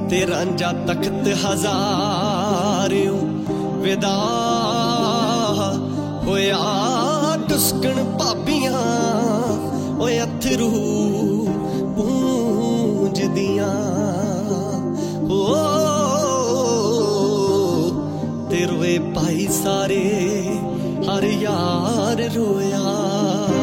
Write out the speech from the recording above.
ते रांझा तख्त हजारियों विदा होया टुस्कन भाबियां ओए अथरू पूंजदियां ओ ते रोए भाई सारे हर यार रोया।